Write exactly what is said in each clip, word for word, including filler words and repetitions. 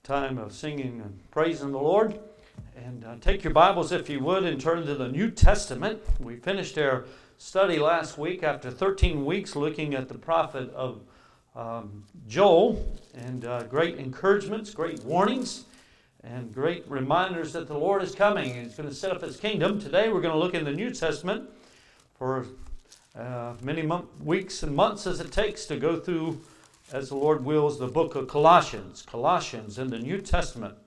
time of singing and praising the Lord. And uh, take your Bibles, if you would, and turn to the New Testament. We finished our study last week after thirteen weeks looking at the prophet of um, Joel, and uh, great encouragements, great warnings, and great reminders that the Lord is coming. He's going to set up His kingdom. Today we're going to look in the New Testament for uh, many month, weeks and months as it takes to go through, as the Lord wills, the book of Colossians. Colossians in the New Testament.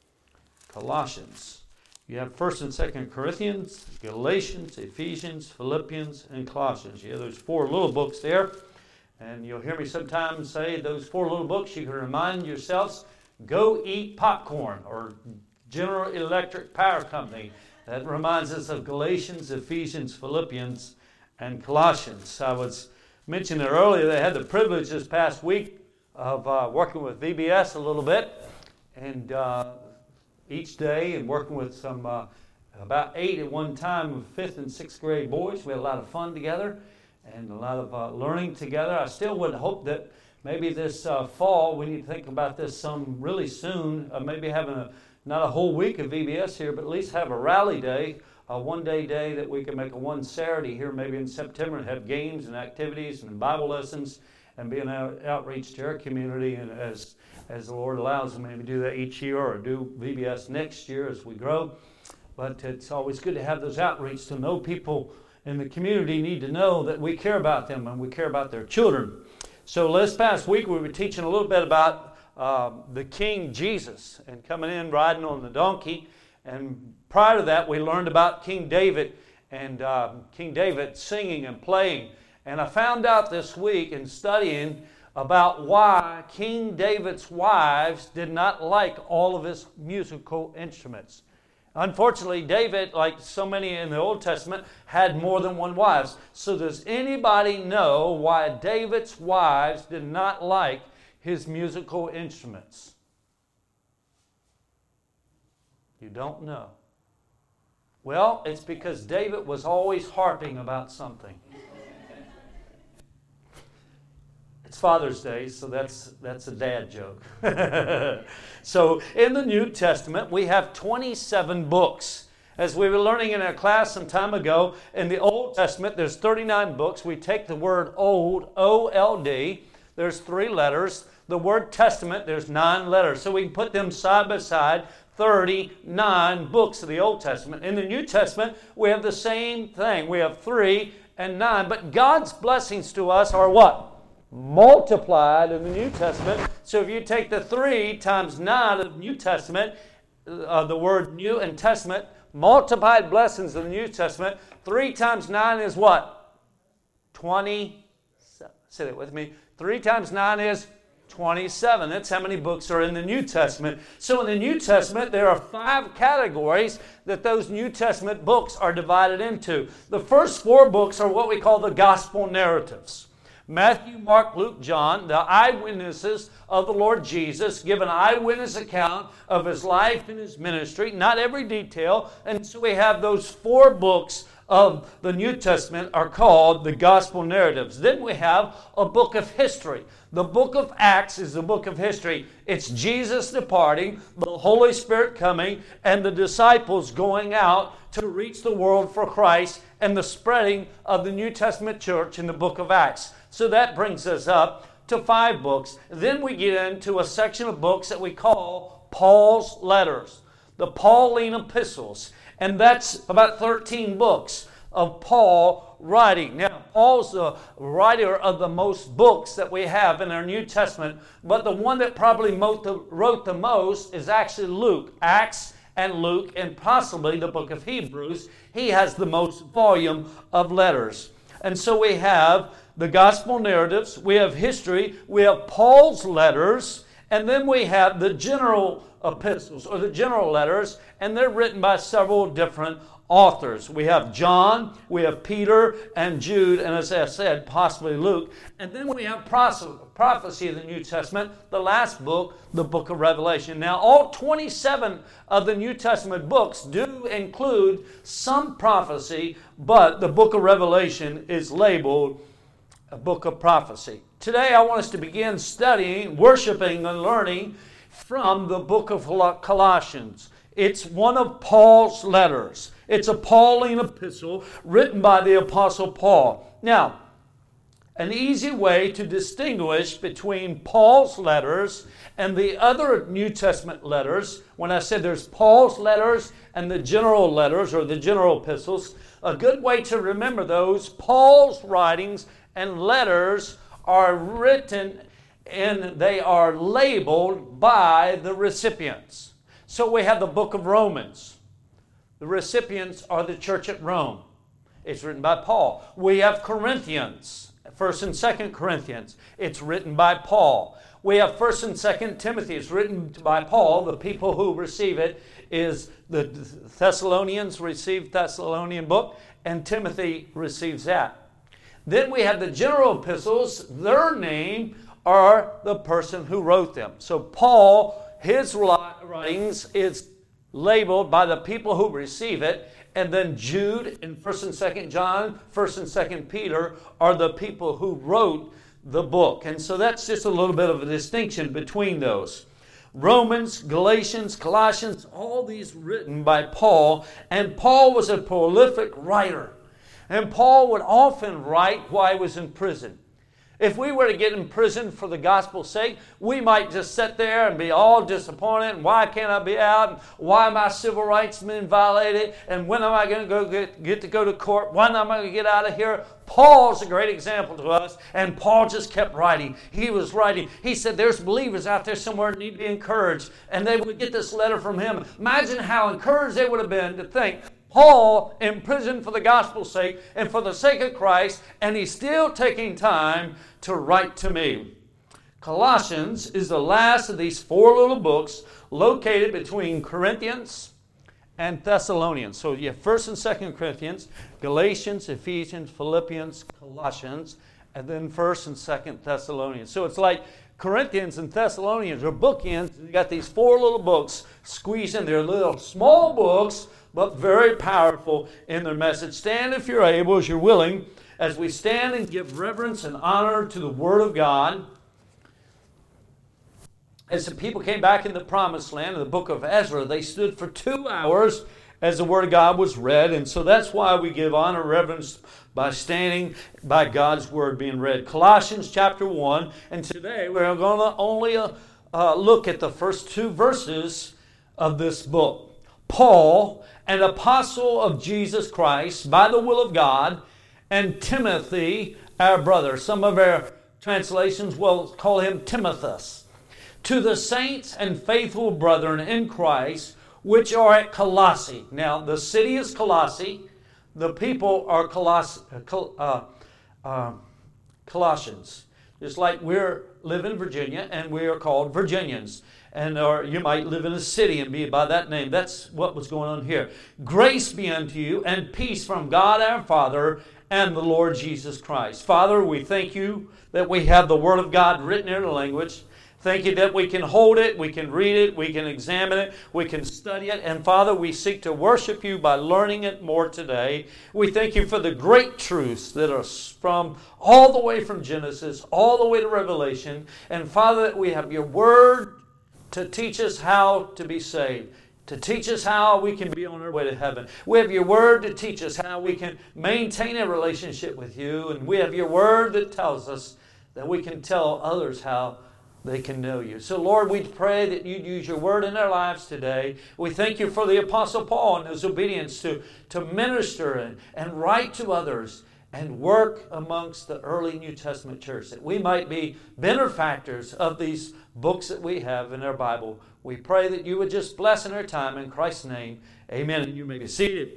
Colossians. You have First and Second Corinthians, Galatians, Ephesians, Philippians, and Colossians. You have those four little books there. And you'll hear me sometimes say those four little books, you can remind yourselves, go eat popcorn, or General Electric Power Company. That reminds us of Galatians, Ephesians, Philippians, and Colossians. I was mentioning it earlier, they had the privilege this past week of uh, working with V B S a little bit, and uh, each day, and working with some uh, about eight at one time of fifth and sixth grade boys. We had a lot of fun together and a lot of uh, learning together. I still would hope that maybe this uh, fall, we need to think about this some really soon, uh, maybe having a not a whole week of V B S here, but at least have a rally day, a one-day day that we can make a one Saturday here, maybe in September, and have games and activities and Bible lessons and be an out, outreach to our community. And as as the Lord allows, maybe do that each year or do V B S next year as we grow. But it's always good to have those outreach to know people in the community need to know that we care about them and we care about their children. So this past week we were teaching a little bit about uh, the King Jesus and coming in riding on the donkey. And prior to that, we learned about King David and uh, King David singing and playing. And I found out this week in studying about why King David's wives did not like all of his musical instruments. Unfortunately, David, like so many in the Old Testament, had more than one wife. So does anybody know why David's wives did not like his musical instruments? You don't know. Well, it's because David was always harping about something. It's Father's Day, so that's that's a dad joke. So in the New Testament, we have twenty-seven books. As we were learning in our class some time ago, in the Old Testament, there's thirty-nine books. We take the word old, O L D, there's three letters. The word testament, there's nine letters. So we can put them side by side, thirty-nine books of the Old Testament. In the New Testament, we have the same thing. We have three and nine. But God's blessings to us are what? Multiplied in the New Testament. So if you take the three times nine of the New Testament, uh, the word new and testament, multiplied blessings in the New Testament, three times nine is what? twenty-seven. Say that with me. Three times nine is twenty-seven. That's how many books are in the New Testament. So in the New Testament, there are five categories that those New Testament books are divided into. The first four books are what we call the gospel narratives. Matthew, Mark, Luke, John, the eyewitnesses of the Lord Jesus, give an eyewitness account of His life and His ministry, not every detail. And so we have those four books of the New Testament are called the gospel narratives. Then we have a book of history. The book of Acts is the book of history. It's Jesus departing, the Holy Spirit coming, and the disciples going out to reach the world for Christ, and the spreading of the New Testament church in the book of Acts. So that brings us up to five books. Then we get into a section of books that we call Paul's letters, the Pauline epistles. And that's about thirteen books of Paul writing. Now, Paul's the writer of the most books that we have in our New Testament, but the one that probably wrote the most is actually Luke. Acts and Luke, and possibly the book of Hebrews. He has the most volume of letters. And so we have the gospel narratives, we have history, we have Paul's letters, and then we have the general epistles, or the general letters, and they're written by several different authors. We have John, we have Peter and Jude, and as I said, possibly Luke. And then we have prophecy of the New Testament, the last book, the book of Revelation. Now, all twenty-seven of the New Testament books do include some prophecy, but the book of Revelation is labeled a book of prophecy. Today, I want us to begin studying, worshiping, and learning from the book of Colossians. It's one of Paul's letters. It's a Pauline epistle written by the Apostle Paul. Now, an easy way to distinguish between Paul's letters and the other New Testament letters, when I said there's Paul's letters and the general letters or the general epistles, a good way to remember those, Paul's writings and letters are written and they are labeled by the recipients. So we have the book of Romans. The recipients are the church at Rome. It's written by Paul. We have Corinthians, First and Second Corinthians. It's written by Paul. We have First and Second Timothy. It's written by Paul. The people who receive it is the Thessalonians receive Thessalonian book, and Timothy receives that. Then we have the general epistles. Their name are the person who wrote them. So Paul, his writings is labeled by the people who receive it, and then Jude and First and Second John, First and Second Peter are the people who wrote the book. And so that's just a little bit of a distinction between those. Romans, Galatians, Colossians, all these written by Paul, and Paul was a prolific writer. And Paul would often write while he was in prison. If we were to get in prison for the gospel's sake, we might just sit there and be all disappointed. And why can't I be out? And why are my civil rights being violated? And when am I going to go get, get to go to court? When am I going to get out of here? Paul's a great example to us. And Paul just kept writing. He was writing. He said there's believers out there somewhere that need to be encouraged. And they would get this letter from him. Imagine how encouraged they would have been to think, Paul in prison for the gospel's sake and for the sake of Christ, and he's still taking time to write to me. Colossians is the last of these four little books located between Corinthians and Thessalonians. So you have First and Second Corinthians, Galatians, Ephesians, Philippians, Colossians, and then First and Second Thessalonians. So it's like Corinthians and Thessalonians are bookends. You got these four little books squeezed in there, little small books, but very powerful in their message. Stand if you're able, as you're willing, as we stand and give reverence and honor to the Word of God. As the people came back in the Promised Land, in the book of Ezra, they stood for two hours as the Word of God was read. And so that's why we give honor and reverence by standing by God's Word being read. Colossians chapter one. And today we're going to only uh, uh, look at the first two verses of this book. Paul, an apostle of Jesus Christ by the will of God, and Timothy, our brother. Some of our translations will call him Timotheus. To the saints and faithful brethren in Christ, which are at Colossae. Now, the city is Colossae. The people are Coloss- uh, uh, Colossians. Just like we're live in Virginia, and we are called Virginians. And or you might live in a city and be by that name. That's what was going on here. Grace be unto you and peace from God our Father and the Lord Jesus Christ. Father, we thank you that we have the Word of God written in our language. Thank you that we can hold it, we can read it, we can examine it, we can study it. And Father, we seek to worship you by learning it more today. We thank you for the great truths that are from all the way from Genesis, all the way to Revelation. And Father, that we have your Word to teach us how to be saved, to teach us how we can be on our way to heaven. We have your Word to teach us how we can maintain a relationship with you. And we have your Word that tells us that we can tell others how they can know you. So Lord, we pray that you'd use your Word in our lives today. We thank you for the Apostle Paul and his obedience to, to minister and, and write to others and work amongst the early New Testament church, that we might be benefactors of these books that we have in our Bible. We pray that you would just bless in our time. In Christ's name, amen. And you may be seated.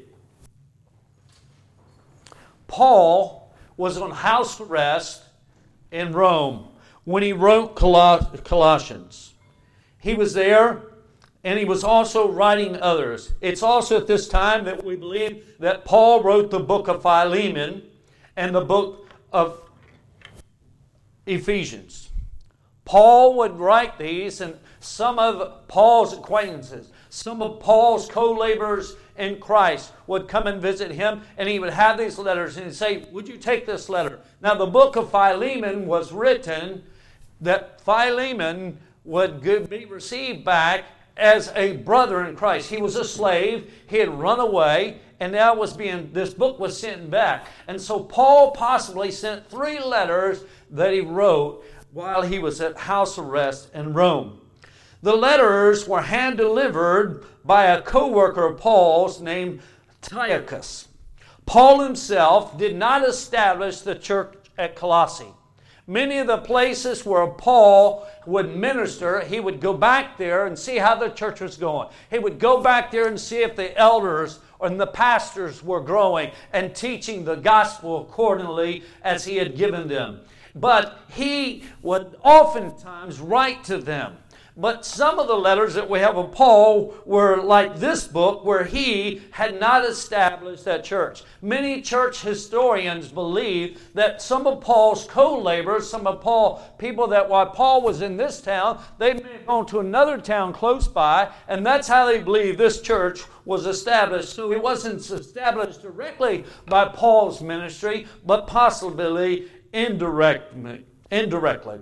Paul was on house arrest in Rome when he wrote Colossians. He was there, and he was also writing others. It's also at this time that we believe that Paul wrote the book of Philemon and the book of Ephesians. Paul would write these, and some of Paul's acquaintances, some of Paul's co-laborers in Christ would come and visit him, and he would have these letters, and he'd say, would you take this letter? Now, the book of Philemon was written that Philemon would be received back as a brother in Christ. He was a slave. He had run away, and now was being, this book was sent back. And so Paul possibly sent three letters that he wrote while he was at house arrest in Rome. The letters were hand-delivered by a co-worker of Paul's named Tychicus. Paul himself did not establish the church at Colossae. Many of the places where Paul would minister, he would go back there and see how the church was going. He would go back there and see if the elders and the pastors were growing and teaching the gospel accordingly as he had given them. But he would oftentimes write to them. But some of the letters that we have of Paul were like this book, where he had not established that church. Many church historians believe that some of Paul's co-laborers, some of Paul people that while Paul was in this town, they may have gone to another town close by, and that's how they believe this church was established. So it wasn't established directly by Paul's ministry, but possibly indirectly. indirectly.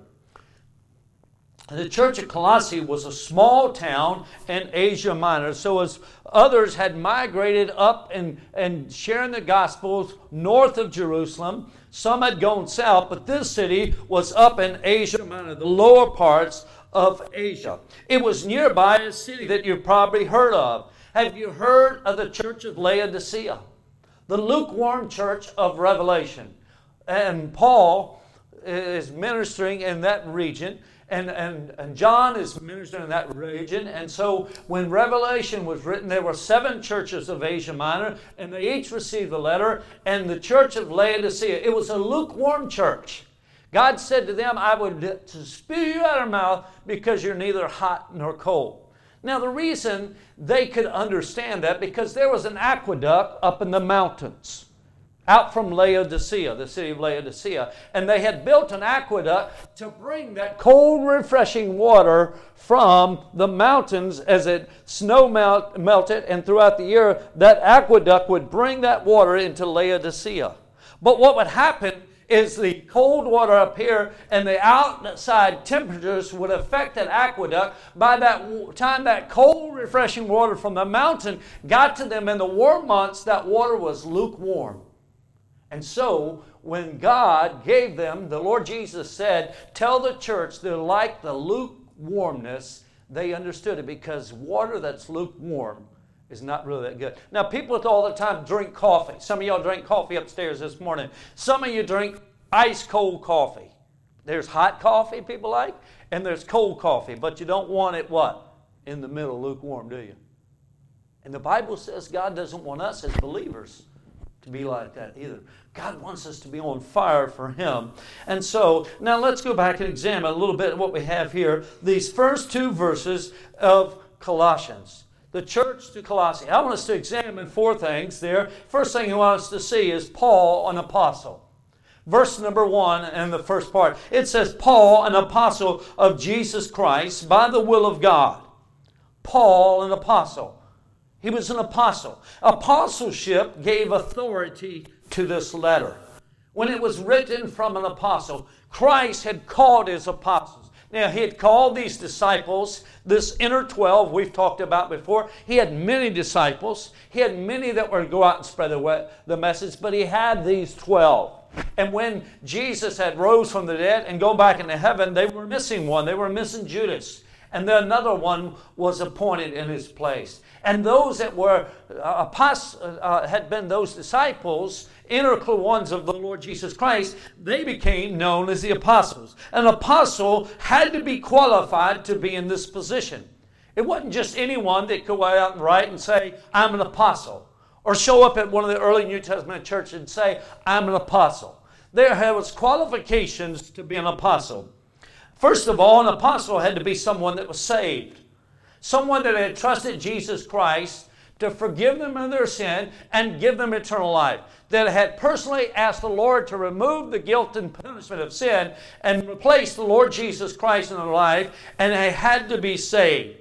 The church at Colossae was a small town in Asia Minor. So as others had migrated up and, and sharing the Gospels north of Jerusalem, some had gone south, but this city was up in Asia Minor, the lower parts of Asia. It was nearby a city that you've probably heard of. Have you heard of the church of Laodicea? The lukewarm church of Revelation. And Paul is ministering in that region. And, and, and John is ministering in that region. And so when Revelation was written, there were seven churches of Asia Minor, and they each received a letter. And the church of Laodicea, it was a lukewarm church. God said to them, I would spew you out of my mouth because you're neither hot nor cold. Now the reason they could understand that, because there was an aqueduct up in the mountains out from Laodicea, the city of Laodicea. And they had built an aqueduct to bring that cold, refreshing water from the mountains as it snow melt, melted. And throughout the year, that aqueduct would bring that water into Laodicea. But what would happen is the cold water up here and the outside temperatures would affect that aqueduct. By that time, that cold, refreshing water from the mountain got to them in the warm months, that water was lukewarm. And so, when God gave them, the Lord Jesus said, tell the church they're like the lukewarmness, they understood it, because water that's lukewarm is not really that good. Now, people all the time drink coffee. Some of y'all drank coffee upstairs this morning. Some of you drink ice cold coffee. There's hot coffee people like, and there's cold coffee, but you don't want it what? In the middle, lukewarm, do you? And the Bible says God doesn't want us as believers to be like that either. God wants us to be on fire for Him. And so, now let's go back and examine a little bit of what we have here. These first two verses of Colossians. The church to Colossae. I want us to examine four things there. First thing I want us to see is Paul, an apostle. Verse number one and the first part. It says, Paul, an apostle of Jesus Christ, by the will of God. Paul, an apostle. He was an apostle. Apostleship gave authority to this letter. When it was written from an apostle, Christ had called His apostles. Now, He had called these disciples, this inner twelve we've talked about before. He had many disciples. He had many that were to go out and spread the, the message, but He had these twelve. And when Jesus had rose from the dead and go back into heaven, they were missing one. They were missing Judas. And then another one was appointed in his place. And those that were uh, apostles, uh, had been those disciples, inner ones of the Lord Jesus Christ, they became known as the apostles. An apostle had to be qualified to be in this position. It wasn't just anyone that could go out and write and say, I'm an apostle. Or show up at one of the early New Testament churches and say, I'm an apostle. There was qualifications to be an apostle. First of all, an apostle had to be someone that was saved. Someone that had trusted Jesus Christ to forgive them of their sin and give them eternal life. That had personally asked the Lord to remove the guilt and punishment of sin and replace the Lord Jesus Christ in their life, and they had to be saved.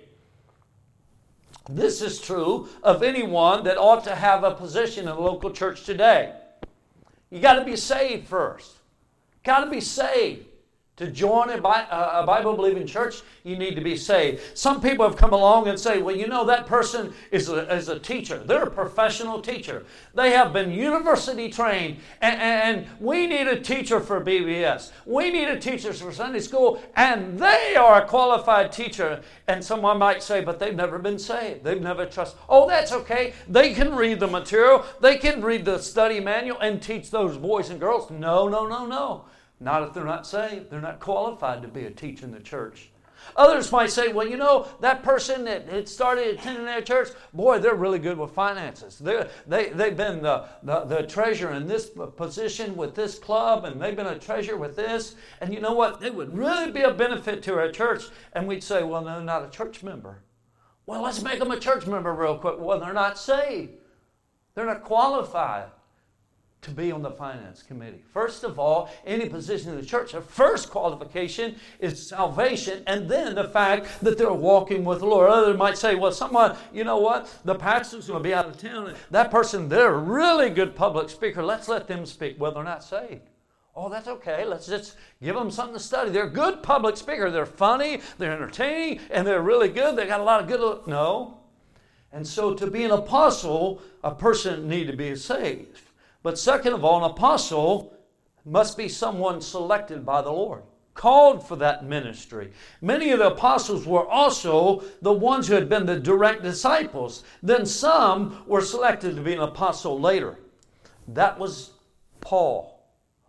This is true of anyone that ought to have a position in a local church today. You got to be saved first. Got to be saved To join a, Bi- a Bible-believing church, you need to be saved. Some people have come along and say, well, you know, that person is a, is a teacher. They're a professional teacher. They have been university trained, and, and we need a teacher for B B S. We need a teacher for Sunday school, and they are a qualified teacher. And someone might say, but they've never been saved. They've never trusted. Oh, that's okay. They can read the material. They can read the study manual and teach those boys and girls. No, no, no, no. Not if they're not saved. They're not qualified to be a teacher in the church. Others might say, well, you know, that person that had started attending their church, boy, they're really good with finances. They're, they, they've been the, the, the treasurer in this position with this club, and they've been a treasurer with this. And you know what? It would really be a benefit to our church. And we'd say, well, they're not a church member. Well, let's make them a church member real quick. Well, they're not saved. They're not qualified to be on the finance committee. First of all, any position in the church, the first qualification is salvation, and then the fact that they're walking with the Lord. Others might say, well, someone, you know what, the pastor's going to be out of town, and that person, they're a really good public speaker. Let's let them speak. Well, they're not saved. Oh, that's okay. Let's just give them something to study. They're a good public speaker. They're funny, they're entertaining, and they're really good. They got a lot of good... No. And so to be an apostle, a person need to be saved. But second of all, an apostle must be someone selected by the Lord, called for that ministry. Many of the apostles were also the ones who had been the direct disciples. Then some were selected to be an apostle later. That was Paul.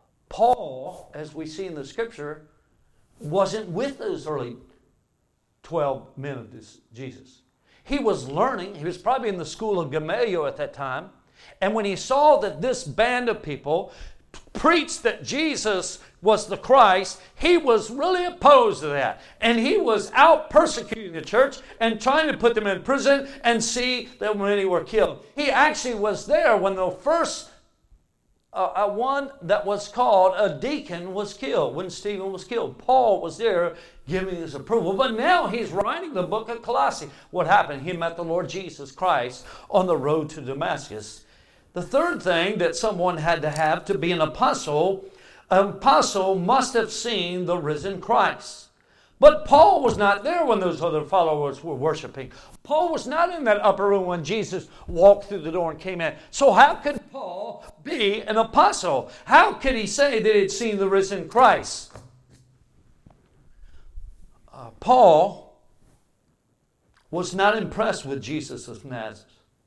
Paul, as we see in the scripture, wasn't with those early twelve men of this Jesus. He was learning. He was probably in the school of Gamaliel at that time. And when he saw that this band of people preached that Jesus was the Christ, he was really opposed to that. And he was out persecuting the church and trying to put them in prison and see that many were killed. He actually was there when the first uh, uh, one that was called a deacon was killed, when Stephen was killed. Paul was there giving his approval. But now he's writing the book of Colossae. What happened? He met the Lord Jesus Christ on the road to Damascus. The third thing that someone had to have to be an apostle, an apostle must have seen the risen Christ. But Paul was not there when those other followers were worshiping. Paul was not in that upper room when Jesus walked through the door and came in. So how could Paul be an apostle? How could he say that he'd seen the risen Christ? Uh, Paul was not impressed with Jesus of Nazareth.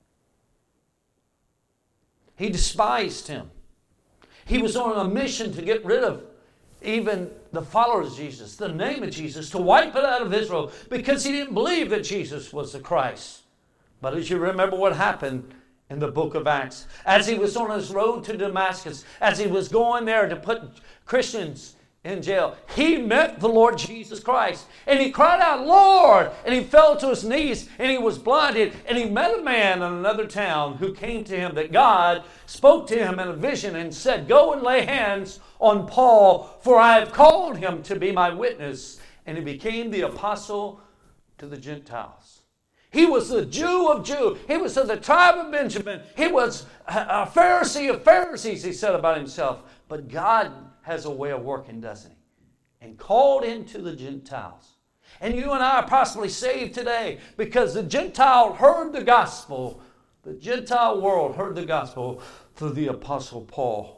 He despised him. He was on a mission to get rid of even the followers of Jesus, the name of Jesus, to wipe it out of Israel, because he didn't believe that Jesus was the Christ. But as you remember what happened in the book of Acts, as he was on his road to Damascus, as he was going there to put Christians in jail, he met the Lord Jesus Christ, and he cried out, Lord, and he fell to his knees, and he was blinded, and he met a man in another town who came to him, that God spoke to him in a vision and said, go and lay hands on Paul, for I have called him to be my witness. And he became the apostle to the Gentiles. He was the Jew of Jews. He was of the tribe of Benjamin. He was a Pharisee of Pharisees, he said about himself. But God has a way of working, doesn't he? And called into the Gentiles. And you and I are possibly saved today because the Gentile heard the gospel. The Gentile world heard the gospel through the Apostle Paul.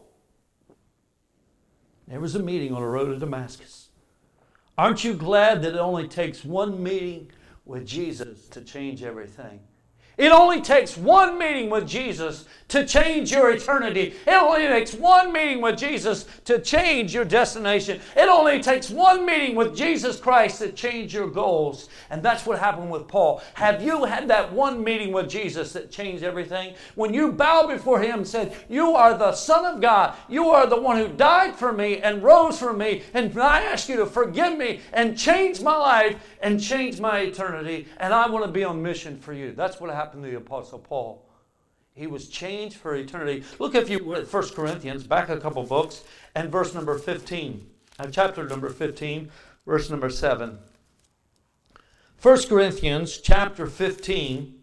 There was a meeting on the road to Damascus. Aren't you glad that it only takes one meeting with Jesus to change everything? It only takes one meeting with Jesus to change your eternity. It only takes one meeting with Jesus to change your destination. It only takes one meeting with Jesus Christ to change your goals. And that's what happened with Paul. Have you had that one meeting with Jesus that changed everything? When you bow before him and said, you are the Son of God. You are the one who died for me and rose for me. And I ask you to forgive me and change my life and change my eternity. And I want to be on mission for you. That's what happened to the Apostle Paul. He was changed for eternity. Look, if you would, at First Corinthians, back a couple books, and verse number fifteen. Uh, chapter number fifteen, verse number seven. First Corinthians, chapter fifteen,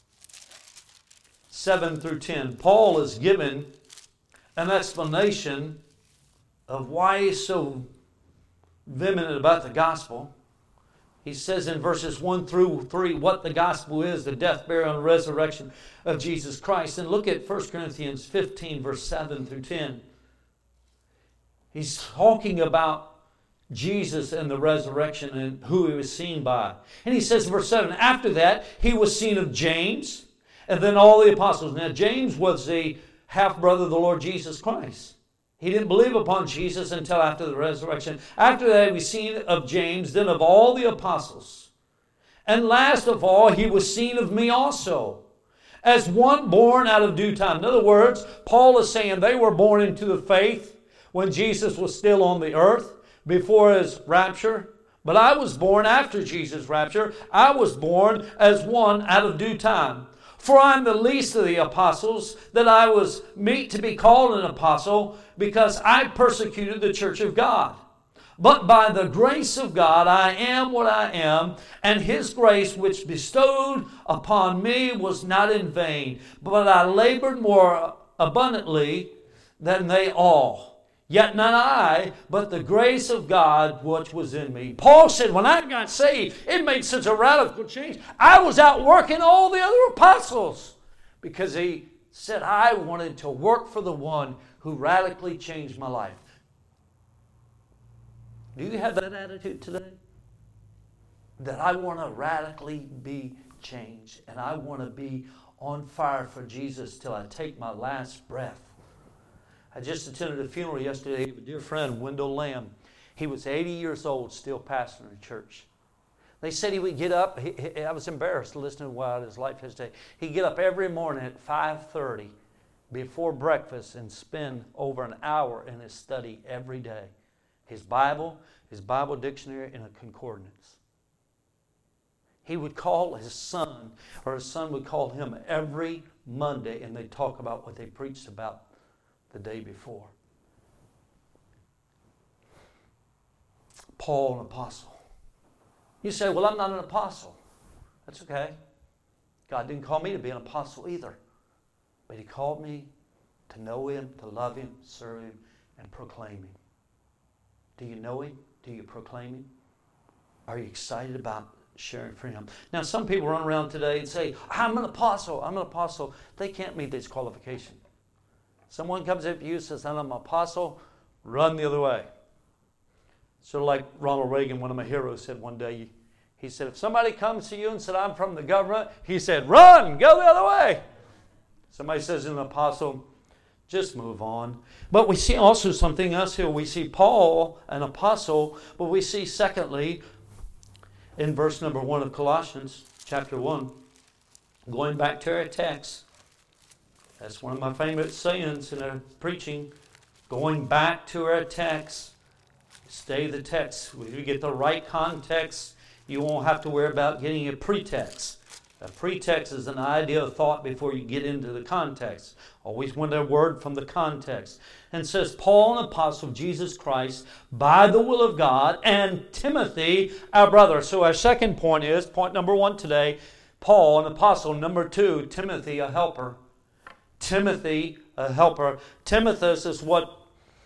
seven through ten. Paul is given an explanation of why he's so vehement about the gospel. He says in verses one through three what the gospel is, the death, burial, and resurrection of Jesus Christ. And look at First Corinthians fifteen, verse seven through ten. He's talking about Jesus and the resurrection and who he was seen by. And he says in verse seven, after that, he was seen of James and then all the apostles. Now, James was the half-brother of the Lord Jesus Christ. He didn't believe upon Jesus until after the resurrection. After that, he was seen of James, then of all the apostles. And last of all, he was seen of me also, as one born out of due time. In other words, Paul is saying they were born into the faith when Jesus was still on the earth, before his rapture. But I was born after Jesus' rapture. I was born as one out of due time. For I am the least of the apostles, that I was meet to be called an apostle, because I persecuted the church of God. But by the grace of God I am what I am, and his grace which bestowed upon me was not in vain, but I labored more abundantly than they all. Yet not I, but the grace of God which was in me. Paul said, when I got saved, it made such a radical change. I was out working all the other apostles, because he said, I wanted to work for the one who radically changed my life. Do you have that attitude today? That I want to radically be changed, and I want to be on fire for Jesus till I take my last breath. I just attended a funeral yesterday of a dear friend, Wendell Lamb. He was eighty years old, still pastoring a church. They said he would get up. He, he, I was embarrassed listening about his life yesterday. He'd get up every morning at five thirty before breakfast and spend over an hour in his study every day. His Bible, his Bible dictionary, and a concordance. He would call his son, or his son would call him every Monday, and they'd talk about what they preached about the day before. Paul, an apostle. You say, well, I'm not an apostle. That's okay. God didn't call me to be an apostle either. But he called me to know him, to love him, serve him, and proclaim him. Do you know him? Do you proclaim him? Are you excited about sharing for him? Now, some people run around today and say, I'm an apostle, I'm an apostle. They can't meet this qualification. Someone comes up to you and says, I'm an apostle, run the other way. Sort of like Ronald Reagan, one of my heroes, said one day. He said, if somebody comes to you and said, I'm from the government, he said, run, go the other way. Somebody says an apostle, just move on. But we see also something else here. We see Paul, an apostle, but we see secondly, in verse number one of Colossians, chapter one, going back to our text, that's one of my favorite sayings in our preaching. Going back to our text. Stay the text. If you get the right context, you won't have to worry about getting a pretext. A pretext is an idea of thought before you get into the context. Always want a word from the context. And it says, Paul, an apostle of Jesus Christ, by the will of God, and Timothy, our brother. So our second point is, point number one today, Paul, an apostle. Number two, Timothy, a helper. Timothy, a helper. Timotheus is what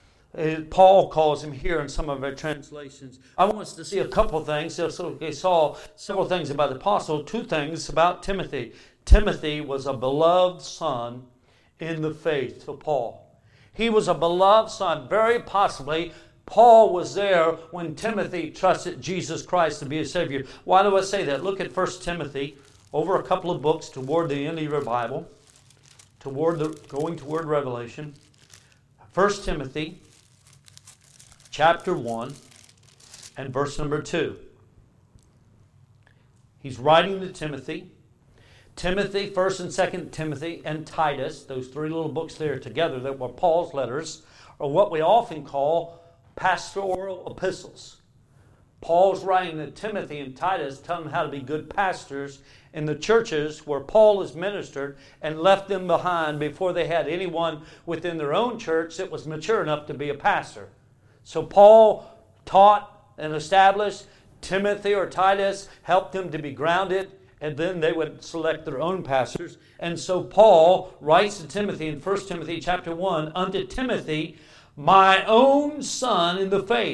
Paul calls him here in some of our translations. I want us to see a couple things. So we saw several things about the apostle, two things about Timothy. Timothy was a beloved son in the faith to Paul. He was a beloved son. Very possibly, Paul was there when Timothy trusted Jesus Christ to be his Savior. Why do I say that? Look at First Timothy, over a couple of books toward the end of your Bible. Toward the, going toward Revelation. First Timothy chapter one and verse number two. He's writing to Timothy. Timothy, First and Second Timothy, and Titus, those three little books there together that were Paul's letters, are what we often call pastoral epistles. Paul's writing to Timothy and Titus, telling them how to be good pastors in the churches where Paul has ministered, and left them behind before they had anyone within their own church that was mature enough to be a pastor. So Paul taught and established. Timothy or Titus helped them to be grounded, and then they would select their own pastors. And so Paul writes to Timothy in First Timothy chapter one, unto Timothy, my own son in the faith,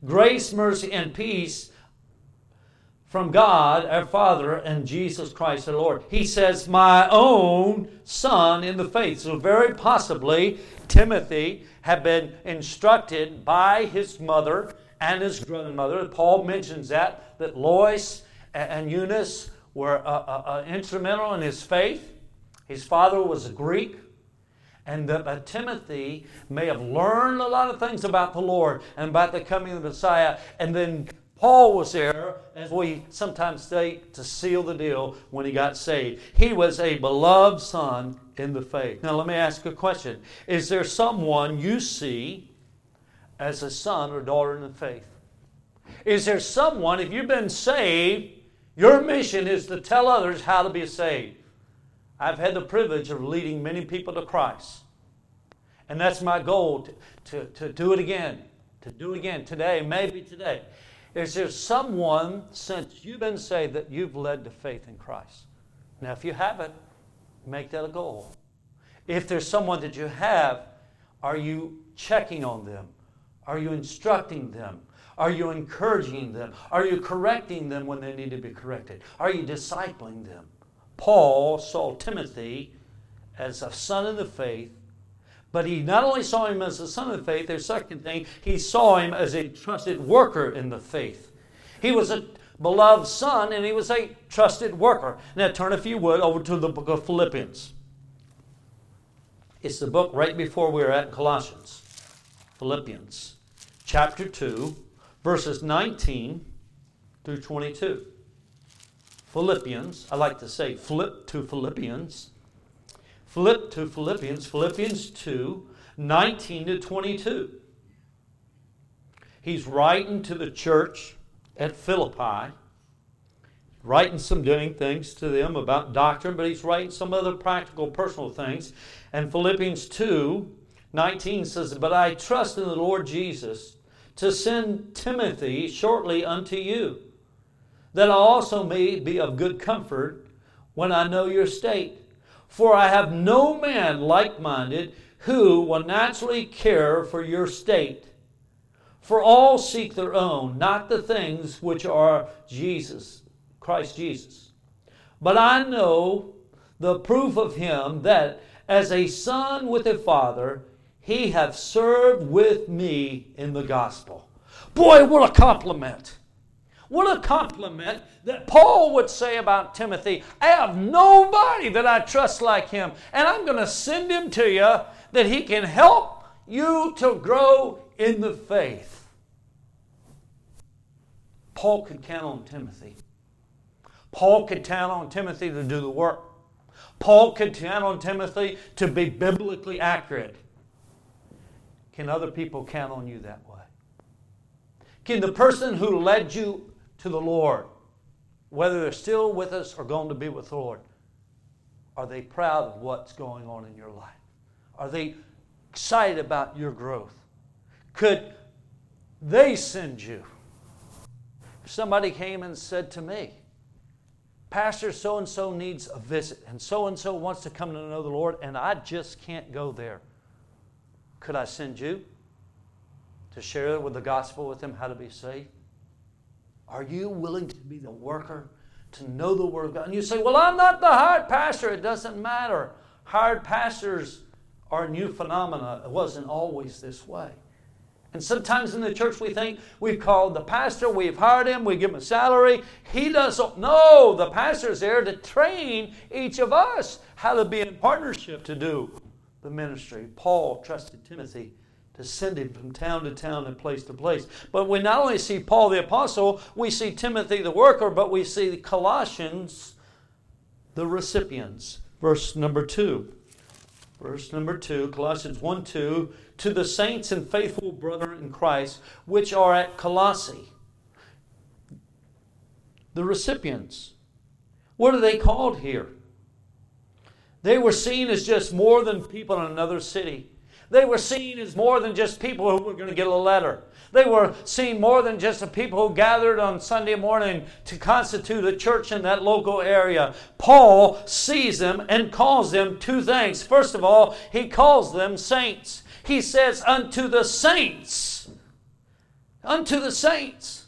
Grace, mercy, and peace from God, our Father, and Jesus Christ, our Lord. He says, my own son in the faith. So very possibly, Timothy had been instructed by his mother and his grandmother. Paul mentions that, that Lois and Eunice were uh, uh, uh, instrumental in his faith. His father was a Greek. And that uh, Timothy may have learned a lot of things about the Lord and about the coming of the Messiah. And then Paul was there, as we sometimes say, to seal the deal when he got saved. He was a beloved son in the faith. Now let me ask a question. Is there someone you see as a son or daughter in the faith? Is there someone, if you've been saved, your mission is to tell others how to be saved? I've had the privilege of leading many people to Christ. And that's my goal, to, to, to do it again. To do it again today, maybe today. Is there someone, since you've been saved, that you've led to faith in Christ? Now, if you haven't, make that a goal. If there's someone that you have, are you checking on them? Are you instructing them? Are you encouraging them? Are you correcting them when they need to be corrected? Are you discipling them? Paul saw Timothy as a son in the faith, but he not only saw him as a son of the faith, there's a second thing, he saw him as a trusted worker in the faith. He was a beloved son, and he was a trusted worker. Now turn, if you would, over to the book of Philippians. It's the book right before we were at Colossians. Philippians chapter two, verses nineteen through twenty-two. Philippians, I like to say flip to Philippians. Flip to Philippians, Philippians two, nineteen to twenty-two. He's writing to the church at Philippi, writing some doing things to them about doctrine, but he's writing some other practical, personal things. And Philippians two, nineteen says, but I trust in the Lord Jesus to send Timothy shortly unto you, that I also may be of good comfort when I know your state. For I have no man like-minded who will naturally care for your state. For all seek their own, not the things which are Jesus, Christ Jesus. But I know the proof of him that as a son with a father, he hath served with me in the gospel. Boy, what a compliment. What a compliment that Paul would say about Timothy. I have nobody that I trust like him, and I'm going to send him to you that he can help you to grow in the faith. Paul could count on Timothy. Paul could count on Timothy to do the work. Paul could count on Timothy to be biblically accurate. Can other people count on you that way? Can the person who led you to the Lord, whether they're still with us or going to be with the Lord, are they proud of what's going on in your life? Are they excited about your growth? Could they send you? If somebody came and said to me, Pastor, so-and-so needs a visit, and so-and-so wants to come to know the Lord, and I just can't go there. Could I send you to share with the gospel with them how to be saved? Are you willing to be the worker, to know the Word of God? And you say, well, I'm not the hired pastor. It doesn't matter. Hired pastors are a new phenomena. It wasn't always this way. And sometimes in the church we think we've called the pastor, we've hired him, we give him a salary. He doesn't. No, the pastor's there to train each of us how to be in partnership to do the ministry. Paul trusted Timothy to send him from town to town and place to place. But we not only see Paul the apostle, we see Timothy the worker, but we see the Colossians, the recipients. Verse number two. Verse number two, Colossians one two, to the saints and faithful brethren in Christ, which are at Colossae. The recipients. What are they called here? They were seen as just more than people in another city. They were seen as more than just people who were going to get a letter. They were seen more than just the people who gathered on Sunday morning to constitute a church in that local area. Paul sees them and calls them two things. First of all, he calls them saints. He says, unto the saints. unto the saints.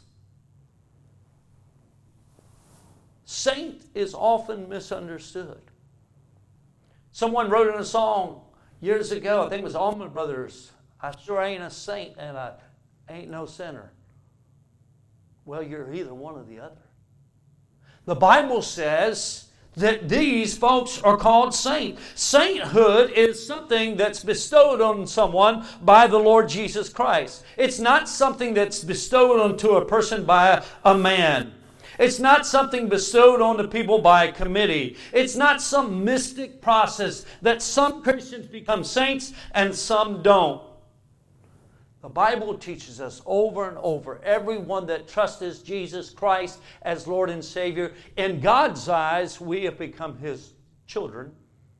Saint is often misunderstood. Someone wrote in a song years ago, I think it was Allman Brothers, I sure ain't a saint and I ain't no sinner. Well, you're either one or the other. The Bible says that these folks are called saint. Sainthood is something that's bestowed on someone by the Lord Jesus Christ. It's not something that's bestowed onto a person by a, a man. It's not something bestowed on the people by a committee. It's not some mystic process that some Christians become saints and some don't. The Bible teaches us over and over, everyone that trusts Jesus Christ as Lord and Savior, in God's eyes, we have become His children,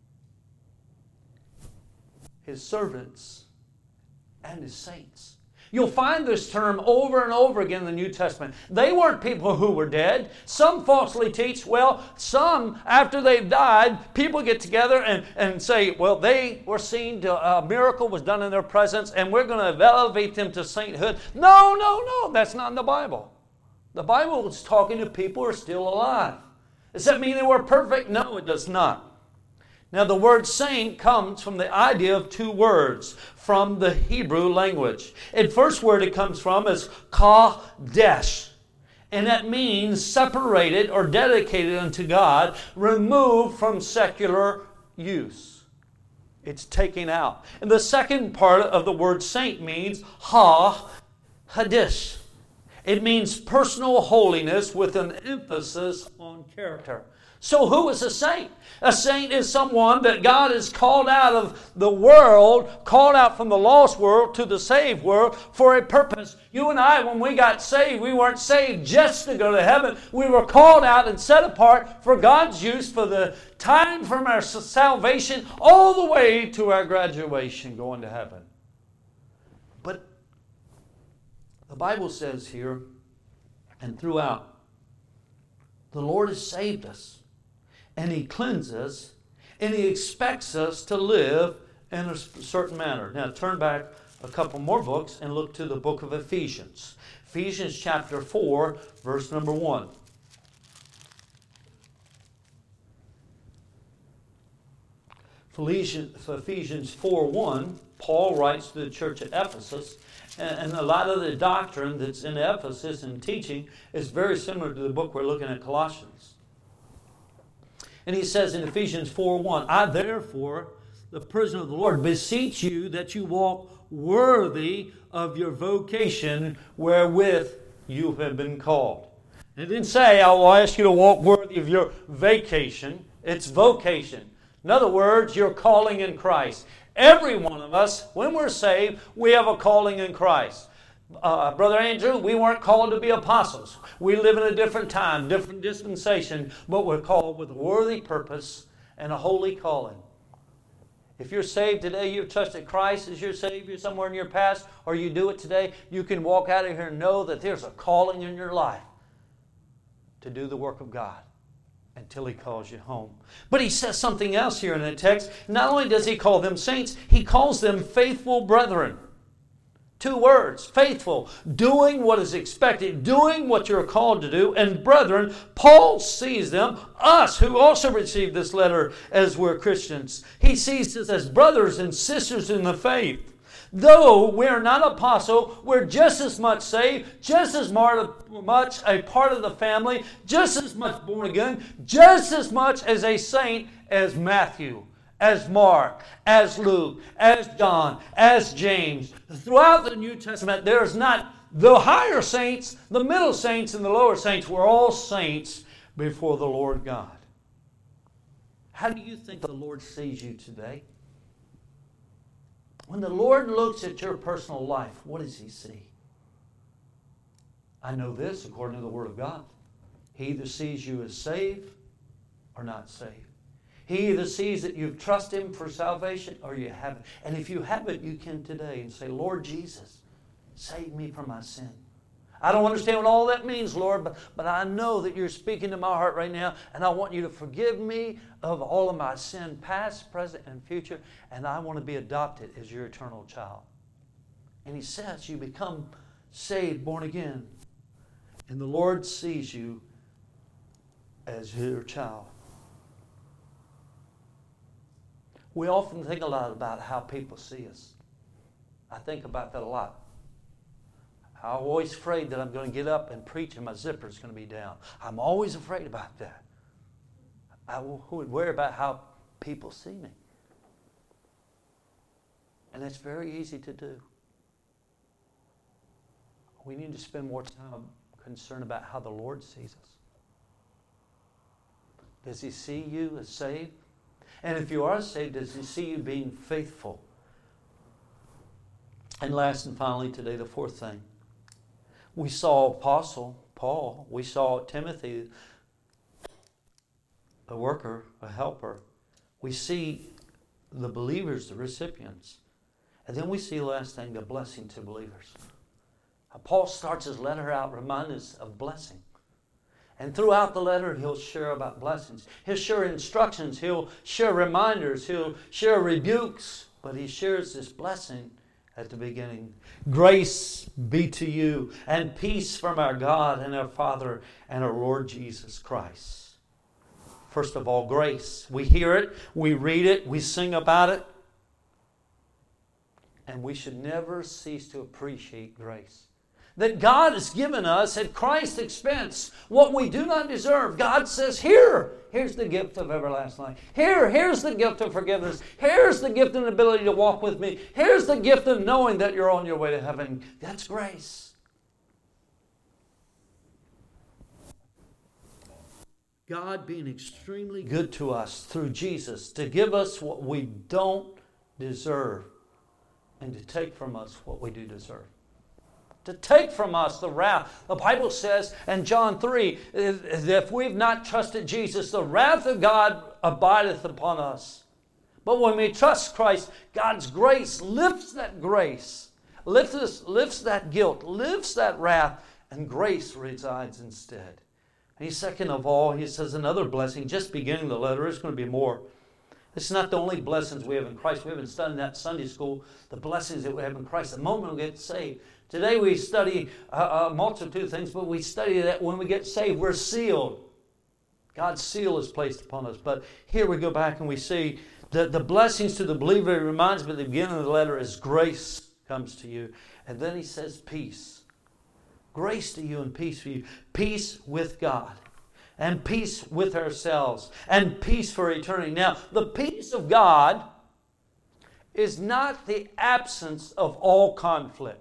His servants, and His saints. You'll find this term over and over again in the New Testament. They weren't people who were dead. Some falsely teach, well, some, after they've died, people get together and, and say, well, they were seen to, a miracle was done in their presence, and we're going to elevate them to sainthood. No, no, no, that's not in the Bible. The Bible is talking to people who are still alive. Does that mean they were perfect? No, it does not. Now, the word saint comes from the idea of two words from the Hebrew language. The first word it comes from is kadesh, and that means separated or dedicated unto God, removed from secular use. It's taken out. And the second part of the word saint means ha-hadish. It means personal holiness with an emphasis on character. So who is a saint? A saint is someone that God has called out of the world, called out from the lost world to the saved world for a purpose. You and I, when we got saved, we weren't saved just to go to heaven. We were called out and set apart for God's use for the time from our salvation all the way to our graduation going to heaven. But the Bible says here and throughout, the Lord has saved us. And He cleanses us, and He expects us to live in a certain manner. Now turn back a couple more books and look to the book of Ephesians. Ephesians chapter four, verse number one. Ephesians four one, Paul writes to the church at Ephesus, and a lot of the doctrine that's in Ephesus and teaching is very similar to the book we're looking at, Colossians. And he says in Ephesians four one, I therefore, the prisoner of the Lord, beseech you that you walk worthy of your vocation wherewith you have been called. It didn't say, I will ask you to walk worthy of your vacation. It's vocation. In other words, your calling in Christ. Every one of us, when we're saved, we have a calling in Christ. Uh, Brother Andrew, we weren't called to be apostles. We live in a different time, different dispensation, but we're called with a worthy purpose and a holy calling. If you're saved today, you've trusted Christ as your Savior somewhere in your past, or you do it today, you can walk out of here and know that there's a calling in your life to do the work of God until He calls you home. But he says something else here in the text. Not only does he call them saints, he calls them faithful brethren. Two words, faithful, doing what is expected, doing what you're called to do. And brethren, Paul sees them, us who also received this letter as we're Christians. He sees us as brothers and sisters in the faith. Though we're not apostle, we're just as much saved, just as much a part of the family, just as much born again, just as much as a saint as Matthew, as Mark, as Luke, as John, as James. Throughout the New Testament, there's not the higher saints, the middle saints, and the lower saints. We're all saints before the Lord God. How do you think the Lord sees you today? When the Lord looks at your personal life, what does He see? I know this according to the Word of God. He either sees you as saved or not saved. He either sees that you've trusted Him for salvation or you haven't. And if you haven't, you can today and say, Lord Jesus, save me from my sin. I don't understand what all that means, Lord, but, but I know that you're speaking to my heart right now, and I want you to forgive me of all of my sin, past, present, and future, and I want to be adopted as your eternal child. And He says you become saved, born again, and the Lord sees you as your child. We often think a lot about how people see us. I think about that a lot. I'm always afraid that I'm going to get up and preach and my zipper is going to be down. I'm always afraid about that. I would worry about how people see me. And it's very easy to do. We need to spend more time concerned about how the Lord sees us. Does He see you as saved? And if you are saved, does He see you being faithful? And last and finally today, the fourth thing. We saw Apostle Paul. We saw Timothy, a worker, a helper. We see the believers, the recipients. And then we see, last thing, the blessing to believers. Paul starts his letter out reminding us of blessing. And throughout the letter, he'll share about blessings. He'll share instructions. He'll share reminders. He'll share rebukes. But he shares this blessing at the beginning. Grace be to you, and peace from our God and our Father and our Lord Jesus Christ. First of all, grace. We hear it, we read it, we sing about it. And we should never cease to appreciate grace. That God has given us at Christ's expense what we do not deserve. God says, here, here's the gift of everlasting life. Here, here's the gift of forgiveness. Here's the gift and ability to walk with me. Here's the gift of knowing that you're on your way to heaven. That's grace. God being extremely good to us through Jesus to give us what we don't deserve and to take from us what we do deserve. To take from us the wrath. The Bible says in John three, if we've not trusted Jesus, the wrath of God abideth upon us. But when we trust Christ, God's grace lifts that grace, lifts, lifts that guilt, lifts that wrath, and grace resides instead. And second of all, he says another blessing, just beginning the letter, there's going to be more. It's not the only blessings we have in Christ. We haven't studied that Sunday school, the blessings that we have in Christ. The moment we get saved. Today we study a, a multitude of things, but we study that when we get saved, we're sealed. God's seal is placed upon us. But here we go back and we see that the blessings to the believer. It reminds me at the beginning of the letter is grace comes to you. And then he says peace. Grace to you and peace for you. Peace with God. And peace with ourselves. And peace for eternity. Now, the peace of God is not the absence of all conflict.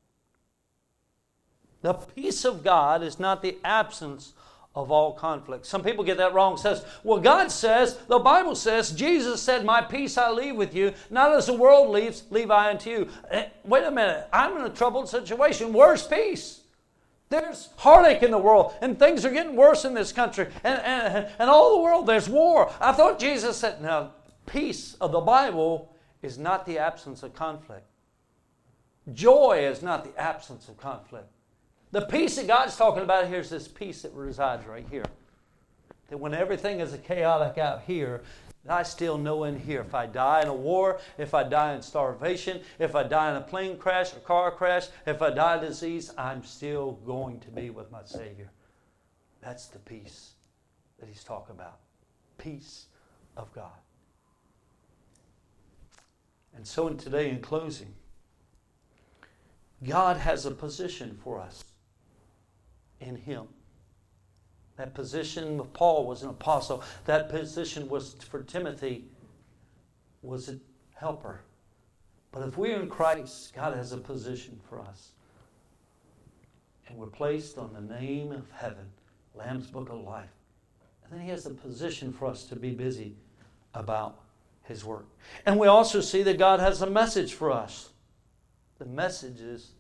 The peace of God is not the absence of all conflict. Some people get that wrong. Says, well, God says, the Bible says, Jesus said, my peace I leave with you. Not as the world leaves, leave I unto you. Wait a minute. I'm in a troubled situation. Where's peace? There's heartache in the world, and things are getting worse in this country, and, and, and all the world, there's war. I thought Jesus said, now, peace of the Bible is not the absence of conflict. Joy is not the absence of conflict. The peace that God's talking about here is this peace that resides right here. That when everything is chaotic out here, I still know in here, if I die in a war, if I die in starvation, if I die in a plane crash or car crash, if I die of disease, I'm still going to be with my Savior. That's the peace that he's talking about. Peace of God. And so in today, in closing, God has a position for us in him. That position of Paul was an apostle. That position was for Timothy was a helper. But if we're in Christ, God has a position for us. And we're placed on the name of heaven, Lamb's Book of Life. And then he has a position for us to be busy about his work. And we also see that God has a message for us. The message is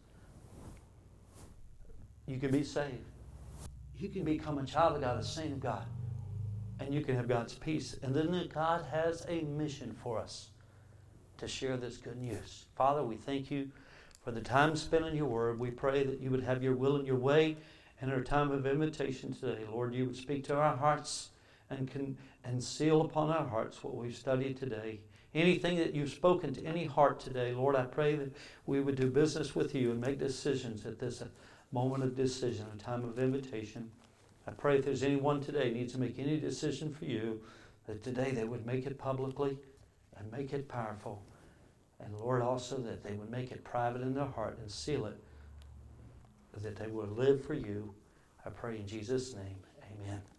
you can be saved. You can become a child of God, a saint of God. And you can have God's peace. And then God has a mission for us to share this good news. Father, we thank you for the time spent in your word. We pray that you would have your will and your way in our time of invitation today. Lord, you would speak to our hearts and, can, and seal upon our hearts what we've studied today. anything that you've spoken to any heart today, Lord, I pray that we would do business with you and make decisions at this moment of decision, a time of invitation. I pray if there's anyone today needs to make any decision for you, that today they would make it publicly and make it powerful. And Lord, also that they would make it private in their heart and seal it, that they will live for you. I pray in Jesus' name, amen.